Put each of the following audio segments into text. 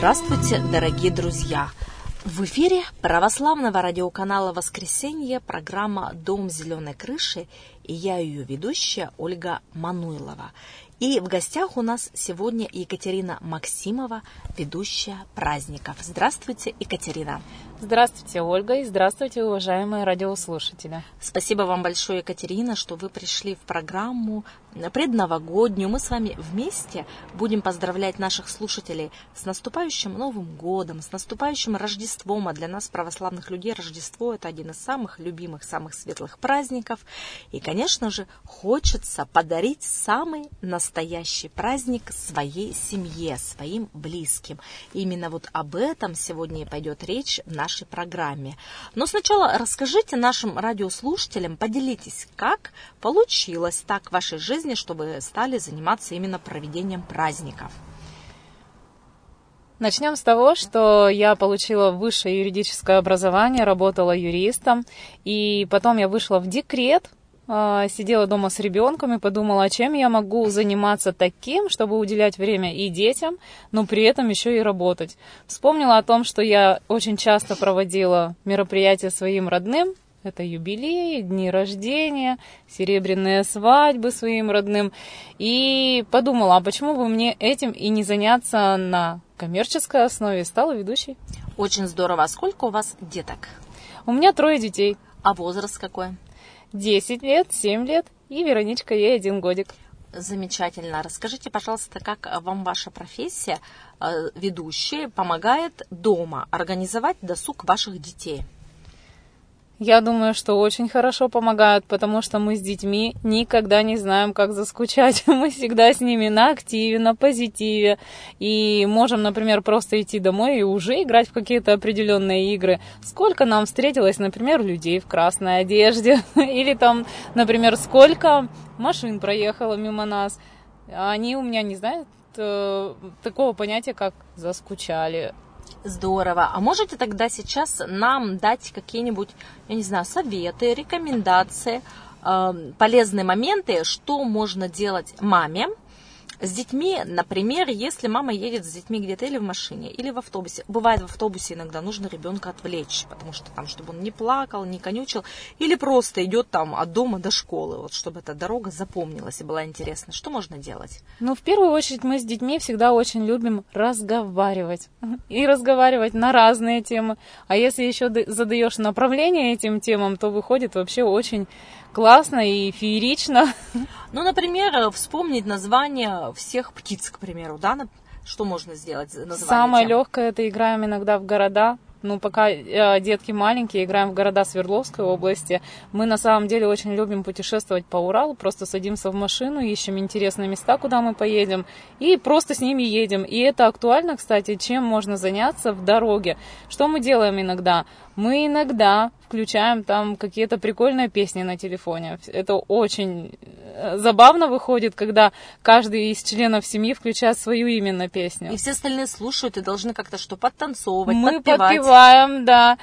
Здравствуйте, дорогие друзья! В эфире православного радиоканала «Воскресенье» программа «Дом зеленой крыши», и я ее ведущая Ольга Мануйлова. И в гостях у нас сегодня Екатерина Максимова, ведущая праздников. Здравствуйте, Екатерина. Здравствуйте, Ольга, и здравствуйте, уважаемые радиослушатели. Спасибо вам большое, Екатерина, что вы пришли в программу предновогоднюю. Мы с вами вместе будем поздравлять наших слушателей с наступающим Новым годом, с наступающим Рождеством. А для нас, православных людей, Рождество – это один из самых любимых, самых светлых праздников. И, конечно же, хочется подарить самый настоящий праздник своей семье, своим близким. И именно вот об этом сегодня и пойдет речь в нашей программе. Но сначала расскажите нашим радиослушателям, поделитесь, как получилось так в вашей жизни, чтобы стали заниматься именно проведением праздников. Начнем с того, что я получила высшее юридическое образование, работала юристом, и потом я вышла в декрет, сидела дома с ребенком и подумала, чем я могу заниматься таким, чтобы уделять время и детям, но при этом еще и работать. Вспомнила о том, что я очень часто проводила мероприятия своим родным. Это юбилеи, дни рождения, серебряные свадьбы своим родным. И подумала, а почему бы мне этим и не заняться на коммерческой основе? Стала ведущей. Очень здорово. А сколько у вас деток? У меня 3 детей. А возраст какой? 10 лет, 7 лет и Вероничка, ей 1 годик. Замечательно. Расскажите, пожалуйста, как вам ваша профессия ведущей помогает дома организовать досуг ваших детей? Я думаю, что очень хорошо помогают, потому что мы с детьми никогда не знаем, как заскучать. Мы всегда с ними на активе, на позитиве. И можем, например, просто идти домой и уже играть в какие-то определенные игры. Сколько нам встретилось, например, людей в красной одежде. Или там, например, сколько машин проехало мимо нас. Они у меня не знают такого понятия, как заскучали. Здорово. А можете тогда сейчас нам дать какие-нибудь, я не знаю, советы, рекомендации, полезные моменты, что можно делать маме с детьми, например, если мама едет с детьми где-то или в машине, или в автобусе. Бывает, в автобусе иногда нужно ребенка отвлечь, потому что там, чтобы он не плакал, не конючил, или просто идет там от дома до школы, вот чтобы эта дорога запомнилась и была интересна. Что можно делать? Ну, в первую очередь, мы с детьми всегда очень любим разговаривать. И разговаривать на разные темы. А если еще задаешь направление этим темам, то выходит вообще очень классно и феерично. Ну, например, вспомнить название всех птиц, к примеру, да? Что можно сделать? Самое легкое — это играем иногда в города. Ну, пока детки маленькие, играем в города Свердловской области. Мы на самом деле очень любим путешествовать по Уралу. Просто садимся в машину, ищем интересные места, куда мы поедем, и просто с ними едем. И это актуально, кстати, чем можно заняться в дороге. Что мы делаем иногда? Мы иногда включаем там какие-то прикольные песни на телефоне. Это очень забавно выходит, когда каждый из членов семьи включает свою именно песню. И все остальные слушают и должны как-то что подтанцовывать, мы подпевать. Подпеваем, да.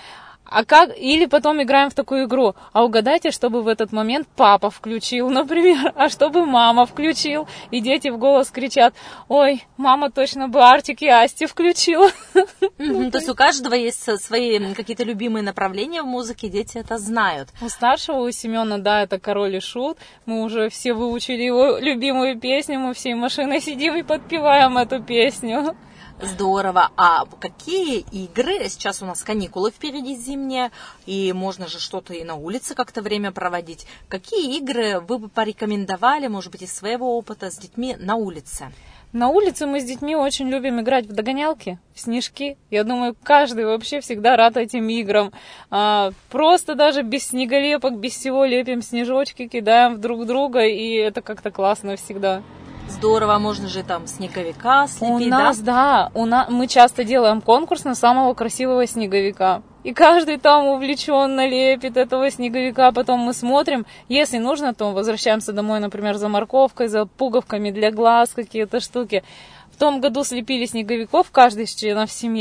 Или потом играем в такую игру. А угадайте, чтобы в этот момент папа включил, например, а чтобы мама включил. И дети в голос кричат: ой, мама точно бы Артик и Асти включила. То есть у каждого есть свои какие-то любимые направления в музыке, дети это знают. У старшего, у Семена, да, это «Король и Шут». Мы уже все выучили его любимую песню, мы всей машиной сидим и подпеваем эту песню. Здорово. А какие игры? Сейчас у нас каникулы впереди зимние, и можно же что-то и на улице как-то время проводить. Какие игры вы бы порекомендовали, может быть, из своего опыта с детьми на улице? На улице мы с детьми очень любим играть в догонялки, в снежки. Я думаю, каждый вообще всегда рад этим играм. Просто даже без снеголепок, без всего лепим снежочки, кидаем в друг друга, и это как-то классно всегда. Здорово, можно же там снеговика слепить, у нас, мы часто делаем конкурс на самого красивого снеговика. И каждый там увлеченно лепит этого снеговика. Потом мы смотрим, если нужно, то возвращаемся домой, например, за морковкой, за пуговками для глаз, какие-то штуки. В том году слепили снеговиков, каждый из членов семьи.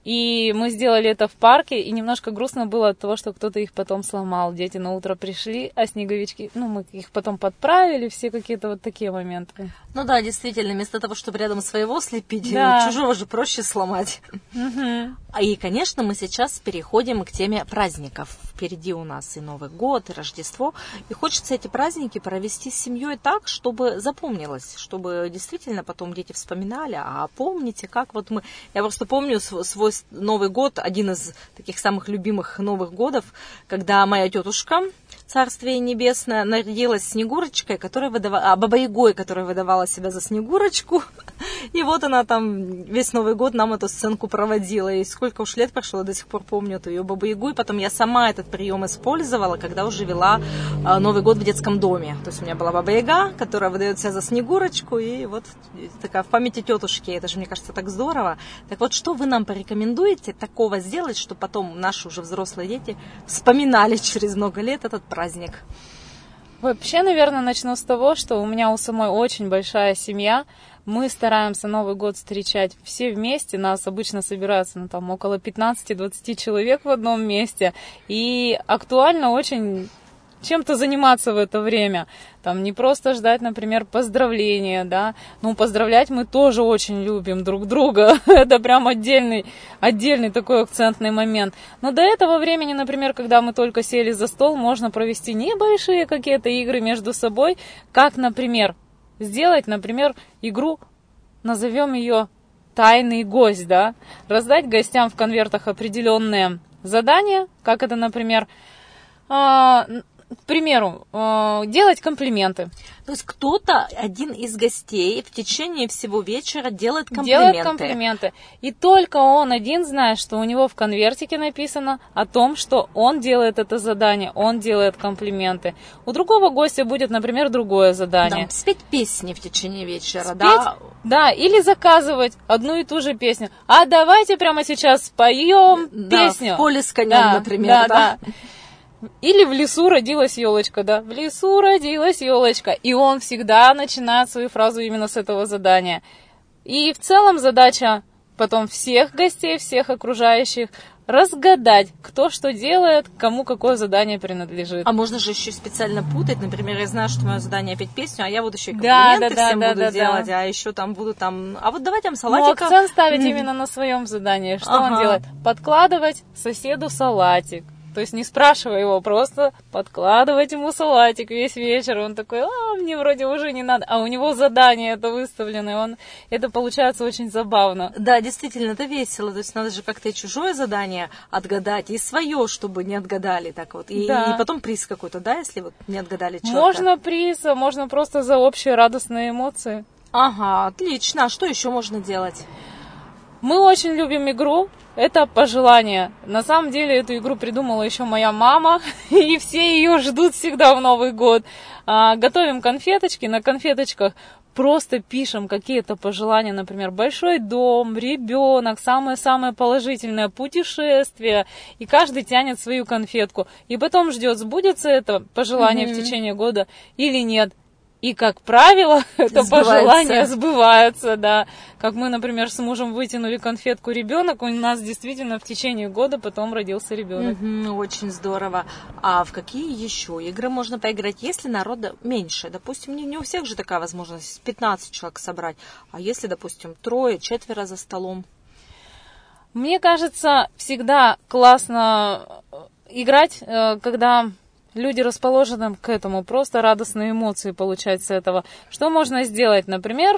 И мы сделали это в парке, и немножко грустно было от того, что кто-то их потом сломал. Дети на утро пришли, а снеговички, мы их потом подправили, все какие-то вот такие моменты. Ну да, действительно, вместо того, чтобы рядом своего слепить, Да. чужого же проще сломать. И, конечно, мы сейчас переходим к теме праздников. Впереди у нас и Новый год, и Рождество. И хочется эти праздники провести с семьей так, чтобы запомнилось, чтобы действительно потом дети вспоминали. А помните, как вот мы... Я просто помню свой Новый год, один из таких самых любимых Новых годов, когда моя тетушка, Царствие Небесное, нарядилась Снегурочкой, Баба-Ягой, которая выдавала себя за Снегурочку. И вот она там весь Новый год нам эту сценку проводила. И сколько уж лет прошло, я до сих пор помню эту ее Бабу-Ягу. И потом я сама этот прием использовала, когда уже вела Новый год в детском доме. То есть у меня была Баба-Яга, которая выдает себя за Снегурочку. И вот такая в памяти тетушки. Это же, мне кажется, так здорово. Так вот, что вы нам порекомендуете такого сделать, чтобы потом наши уже взрослые дети вспоминали через много лет этот праздник? Вообще, наверное, начну с того, что у меня у самой очень большая семья. Мы стараемся Новый год встречать все вместе. Нас обычно собирается около 15-20 человек в одном месте. И актуально очень чем-то заниматься в это время. Не просто ждать, например, поздравления, да. Поздравлять мы тоже очень любим друг друга. Это прям отдельный такой акцентный момент. Но до этого времени, например, когда мы только сели за стол, можно провести небольшие какие-то игры между собой. Как, например, сделать, игру, назовем ее «Тайный гость», да. Раздать гостям в конвертах определенные задания, как это, например, к примеру, делать комплименты. То есть кто-то, один из гостей, в течение всего вечера делает комплименты. И только он один знает, что у него в конвертике написано о том, что он делает это задание, он делает комплименты. У другого гостя будет, например, другое задание. Да, спеть песни в течение вечера, спеть, да? Да, или заказывать одну и ту же песню. А давайте прямо сейчас споем песню. В поле с конем, например. Да. Или в лесу родилась елочка, да. В лесу родилась елочка. И он всегда начинает свою фразу именно с этого задания. И в целом задача потом всех гостей, всех окружающих разгадать, кто что делает, кому какое задание принадлежит. А можно же еще специально путать. Например, я знаю, что мое задание петь песню, а я вот еще и комплименты всем буду делать, а еще там буду а вот давай там салатика. Акцент ставить именно на своем задании. Что он делает? Подкладывать соседу салатик. То есть не спрашивая его, просто подкладывать ему салатик весь вечер. Он такой, мне вроде уже не надо. А у него задание это выставлено, и это получается очень забавно. Да, действительно, это весело. То есть надо же как-то и чужое задание отгадать, и свое, чтобы не отгадали так вот. И потом приз какой-то, да, если вот не отгадали четко. Можно приз, а можно просто за общие радостные эмоции. Ага, отлично. А что еще можно делать? Мы очень любим игру. Это пожелание. На самом деле эту игру придумала еще моя мама, и все ее ждут всегда в Новый год. Готовим конфеточки, на конфеточках просто пишем какие-то пожелания, например, большой дом, ребенок, самое-самое положительное путешествие, и каждый тянет свою конфетку, и потом ждет, сбудется это пожелание в течение года или нет. И, как правило, это пожелание сбывается, да. Как мы, например, с мужем вытянули конфетку «Ребенок», у нас действительно в течение года потом родился ребенок. Очень здорово. А в какие еще игры можно поиграть, если народа меньше? Допустим, не у всех же такая возможность 15 человек собрать. А если, допустим, 3-4 за столом? Мне кажется, всегда классно играть, когда... люди расположены к этому, просто радостные эмоции получать с этого. Что можно сделать? Например,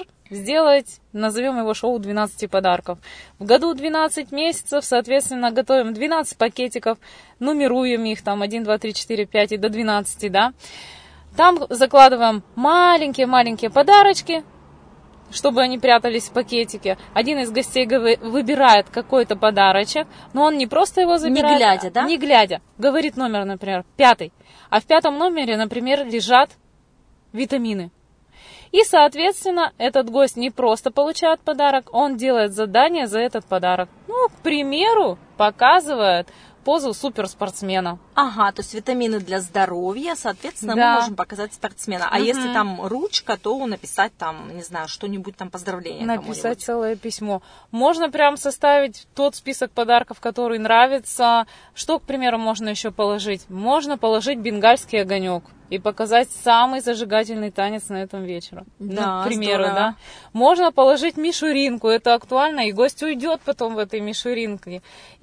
назовем его шоу 12 подарков. В году 12 месяцев, соответственно, готовим 12 пакетиков, нумеруем их, 1, 2, 3, 4, 5 и до 12, да. Там закладываем маленькие-маленькие подарочки, чтобы они прятались в пакетике. Один из гостей выбирает какой-то подарочек, но он не просто его забирает. Не глядя, да? Не глядя. Говорит номер, например, 5. А в 5 номере, например, лежат витамины. И, соответственно, этот гость не просто получает подарок, он делает задание за этот подарок. К примеру, показывает позу суперспортсмена. Ага, то есть витамины для здоровья, соответственно, Да. мы можем показать спортсмена. А если там ручка, то написать там, не знаю, что-нибудь там, поздравление Написать кому-нибудь. целое письмо. Можно прям составить тот список подарков, который нравится. Что, к примеру, можно еще положить? Можно положить бенгальский огонек и показать самый зажигательный танец на этом вечере. Да, к примеру, здорово. да. Можно положить мишуринку, это актуально, и гость уйдет потом в этой мишуринке.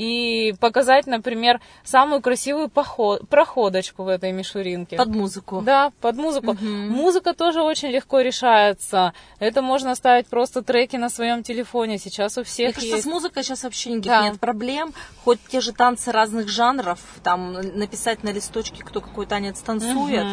И показать, например, самую красивую проходочку в этой мишуринке. Под музыку. Да, под музыку. Музыка тоже очень легко решается. Это можно ставить просто треки на своем телефоне. Сейчас у всех Мне кажется, есть. с музыкой сейчас вообще никаких Да. нет проблем. Хоть те же танцы разных жанров, там написать на листочке, кто какой танец танцует,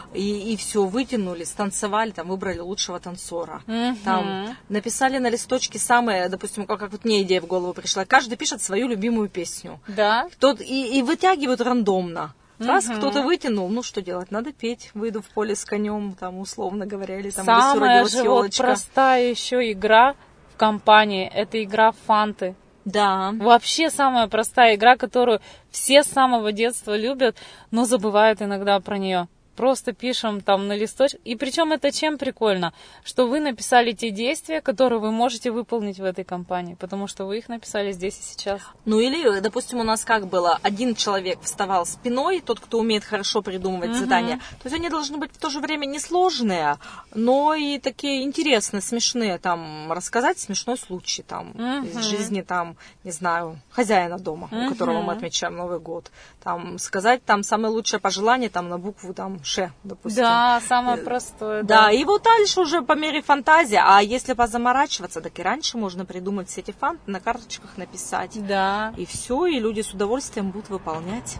и все, вытянули, станцевали, там выбрали лучшего танцора. Там написали на листочке самые, допустим, как вот мне идея в голову пришла, каждый пишет свою любимую песню. Да. И вытягивают рандомно. Раз кто-то вытянул, ну что делать, надо петь, выйду в поле с конем, там, условно говоря, или там в лесу Самая родилась же вот елочка. простая еще игра в компании, это игра в фанты. Да. Вообще самая простая игра, которую все с самого детства любят, но забывают иногда про нее. Просто пишем там на листочке. И причем это чем прикольно? Что вы написали те действия, которые вы можете выполнить в этой компании, потому что вы их написали здесь и сейчас. Ну или, допустим, у нас как было, один человек вставал спиной, тот, кто умеет хорошо придумывать задания. То есть они должны быть в то же время несложные, но и такие интересные, смешные. Там рассказать смешной случай там из жизни, там, не знаю, хозяина дома, у которого мы отмечаем Новый год. Там сказать там самое лучшее пожелание там на букву там Ш, допустим. Да, самое простое. Да, и вот дальше уже по мере фантазии. А если позаморачиваться, так и раньше можно придумать все эти фанты, на карточках написать. Да. И все, и люди с удовольствием будут выполнять.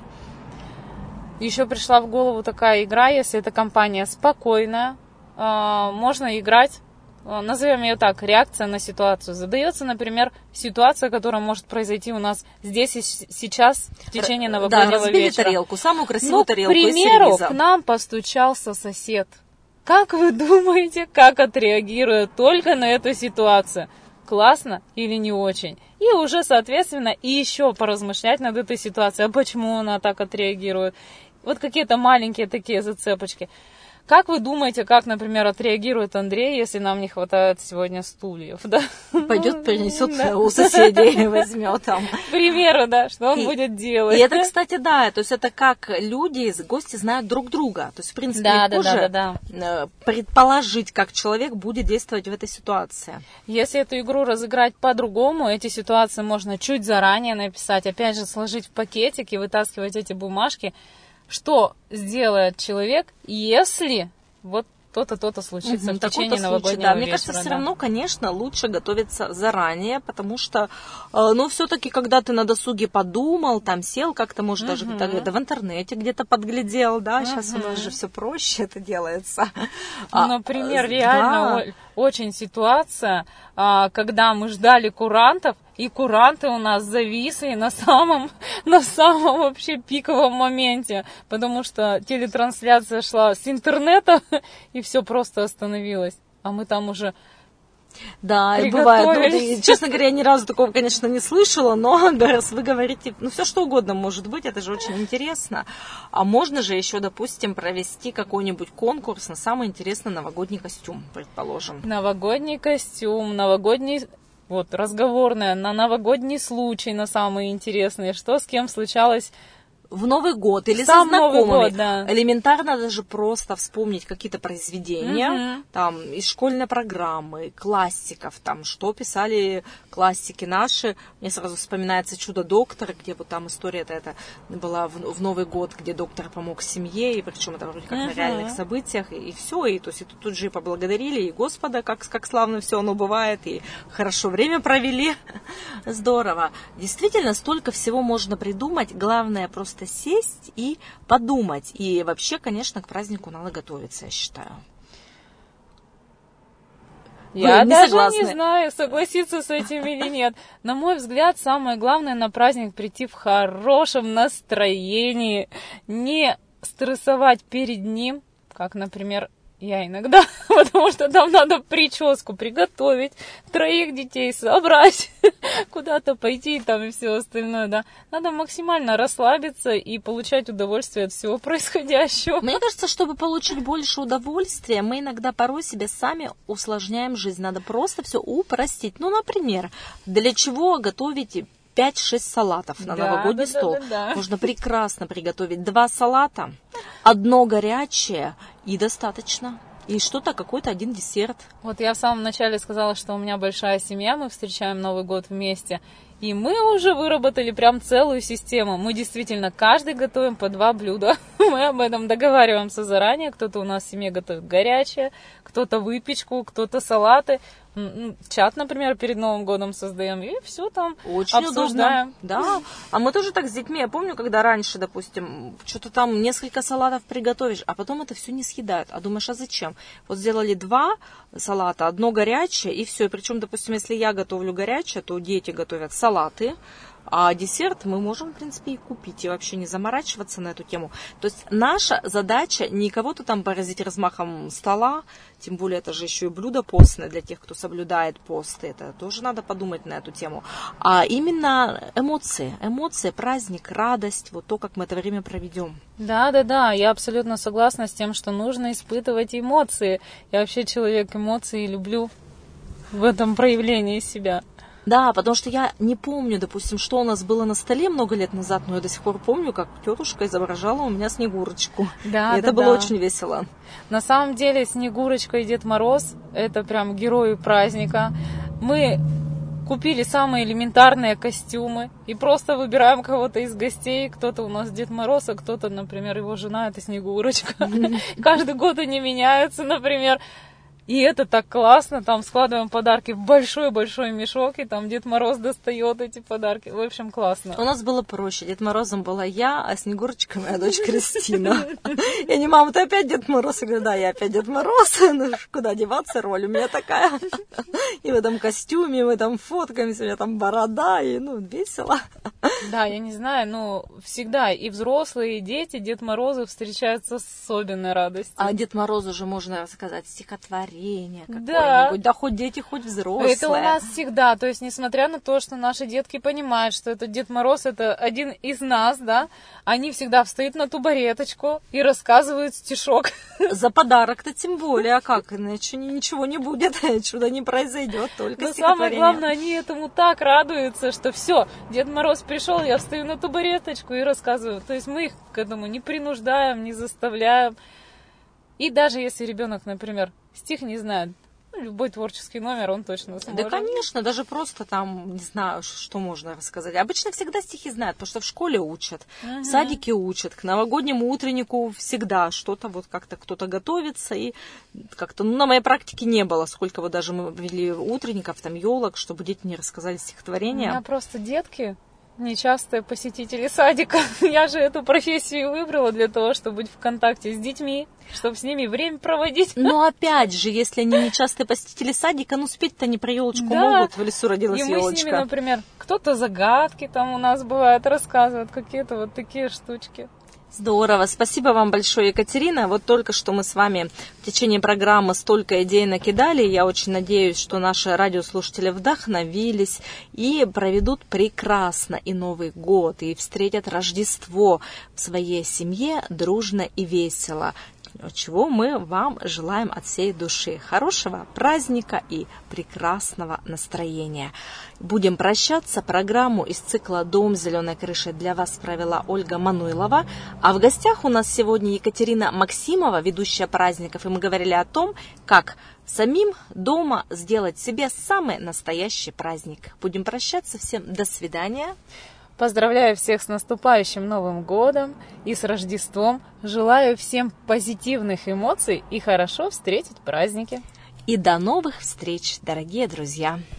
Еще пришла в голову такая игра, если эта компания спокойная, можно играть, назовем ее так, реакция на ситуацию. Задается, например, ситуация, которая может произойти у нас здесь и сейчас в течение новогоднего да, разбили вечера. тарелку, самую красивую тарелку к из примеру, сервиза. к нам постучался сосед. Как вы думаете, как отреагирует только на эту ситуацию? Классно или не очень? И уже, соответственно, и еще поразмышлять над этой ситуацией, а почему она так отреагирует. Вот какие-то маленькие такие зацепочки. Как вы думаете, как, например, отреагирует Андрей, если нам не хватает сегодня стульев? Да? Пойдет, принесет у соседей, возьмет там. К примеру, да, что он будет делать. И это, кстати, да, то есть это как люди, гости знают друг друга. То есть, в принципе, легко же предположить, как человек будет действовать в этой ситуации. Если эту игру разыграть по-другому, эти ситуации можно чуть заранее написать, опять же, сложить в пакетик и вытаскивать эти бумажки. Что сделает человек, если вот то-то, то-то случится в течение новогоднего вечера? Мне кажется, все равно, конечно, лучше готовиться заранее, потому что, ну, все-таки, когда ты на досуге подумал, там сел, как-то, может, даже где-то в интернете где-то подглядел, да, сейчас у нас же все проще это делается. Например, реально очень ситуация, когда мы ждали курантов, и куранты у нас зависли на самом вообще пиковом моменте, потому что телетрансляция шла с интернета, и все просто остановилось. А мы там уже да, и бывает. Ну, и, честно говоря, я ни разу такого, конечно, не слышала, но раз вы говорите, ну, все что угодно может быть, это же очень интересно. А можно же еще, допустим, провести какой-нибудь конкурс на самый интересный новогодний костюм, предположим. Новогодний костюм, новогодний... Вот, разговорная, на новогодний случай, на самые интересные, что с кем случалось в Новый год или сам со знакомыми. Новый год, да. Элементарно даже просто вспомнить какие-то произведения, там, из школьной программы, классиков, там, что писали классики наши. Мне сразу вспоминается «Чудо-доктор», где вот там история-то это была в Новый год, где доктор помог семье, и причем это вроде как на реальных событиях, и все, и то есть и тут же и поблагодарили, и Господа, как славно все оно бывает, и хорошо время провели. Здорово. Действительно, столько всего можно придумать, главное просто сесть и подумать. И вообще, конечно, к празднику надо готовиться, я считаю. Я даже не знаю, согласиться с этим или нет. На мой взгляд, самое главное на праздник прийти в хорошем настроении, не стрессовать перед ним, как, например, я иногда, потому что там надо прическу приготовить, 3 детей собрать, куда-то пойти там и все остальное, да. Надо максимально расслабиться и получать удовольствие от всего происходящего. Мне кажется, чтобы получить больше удовольствия, мы иногда порой себе сами усложняем жизнь. Надо просто все упростить. Ну, например, для чего готовить 5-6 салатов на новогодний стол? Да. Можно прекрасно приготовить 2 салата, 1 горячее и достаточно. И что-то, какой-то один десерт. Вот я в самом начале сказала, что у меня большая семья, мы встречаем Новый год вместе. И мы уже выработали прям целую систему. Мы действительно каждый готовим по 2 блюда. Мы об этом договариваемся заранее. Кто-то у нас в семье готовит горячее, кто-то выпечку, кто-то салаты. Чат, например, перед Новым годом создаем, и все там очень обсуждаем. Удобно. Да, а мы тоже так с детьми. Я помню, когда раньше, допустим, что-то там несколько салатов приготовишь, а потом это все не съедают. А думаешь, а зачем? Вот сделали 2 салата, 1 горячее, и все. Причем, допустим, если я готовлю горячее, то дети готовят салаты, а десерт мы можем, в принципе, и купить, и вообще не заморачиваться на эту тему. То есть наша задача не кого-то там поразить размахом стола, тем более это же еще и блюдо постное для тех, кто соблюдает пост. Это тоже надо подумать на эту тему. А именно эмоции, праздник, радость, вот то, как мы это время проведем. Да, я абсолютно согласна с тем, что нужно испытывать эмоции. Я вообще человек эмоций, люблю в этом проявлении себя. Да, потому что я не помню, допустим, что у нас было на столе много лет назад, но я до сих пор помню, как тетушка изображала у меня Снегурочку. Да, и это было очень весело. На самом деле Снегурочка и Дед Мороз – это прям герои праздника. Мы купили самые элементарные костюмы и просто выбираем кого-то из гостей. Кто-то у нас Дед Мороз, а кто-то, например, его жена – это Снегурочка. Каждый год они меняются, например. И это так классно, там складываем подарки в большой-большой мешок, и там Дед Мороз достает эти подарки. В общем, классно. У нас было проще. Дед Морозом была я, а Снегурочка моя дочь Кристина. Я не, мама, ты опять Дед Мороз? Я говорю, да, я опять Дед Мороз. Ну, куда деваться, роль у меня такая. И в этом костюме, мы там фоткаемся, у меня там борода, и, весело. Да, я не знаю, но всегда и взрослые, и дети Дед Морозы встречаются с особенной радостью. А Дед Морозу же можно рассказать стихотворение какое-нибудь, да хоть дети, хоть взрослые. Это у нас всегда, то есть несмотря на то, что наши детки понимают, что этот Дед Мороз это один из нас, да, они всегда встают на табуреточку и рассказывают стишок. За подарок-то тем более, а как, иначе ничего не будет, чудо не произойдет, только но стихотворение. Самое главное, они этому так радуются, что все, Дед Мороз пришел, я встаю на табуреточку и рассказываю. То есть мы их к этому не принуждаем, не заставляем. И даже если ребенок, например, стих не знает, любой творческий номер он точно сможет. Да, конечно, даже просто там, не знаю, что можно рассказать. Обычно всегда стихи знают, потому что в школе учат, в садике учат, к новогоднему утреннику всегда что-то вот как-то кто-то готовится, и как-то, на моей практике не было, сколько вот даже мы вели утренников, там, елок, чтобы дети не рассказали стихотворения. У меня просто детки нечастые посетители садика. Я же эту профессию выбрала для того, чтобы быть в контакте с детьми, чтобы с ними время проводить. Но опять же, если они нечастые посетители садика, спеть-то не про елочку могут, в лесу родилась елочка. И мы с ними, например, кто-то загадки там у нас бывает, рассказывает, какие-то вот такие штучки. Здорово. Спасибо вам большое, Екатерина. Вот только что мы с вами в течение программы столько идей накидали. Я очень надеюсь, что наши радиослушатели вдохновились и проведут прекрасно и Новый год, и встретят Рождество в своей семье дружно и весело. Чего мы вам желаем от всей души. Хорошего праздника и прекрасного настроения. Будем прощаться. Программу из цикла «Дом с зеленой крышей» для вас провела Ольга Мануйлова. А в гостях у нас сегодня Екатерина Максимова, ведущая праздников. И мы говорили о том, как самим дома сделать себе самый настоящий праздник. Будем прощаться. Всем до свидания. Поздравляю всех с наступающим Новым годом и с Рождеством. Желаю всем позитивных эмоций и хорошо встретить праздники. И до новых встреч, дорогие друзья!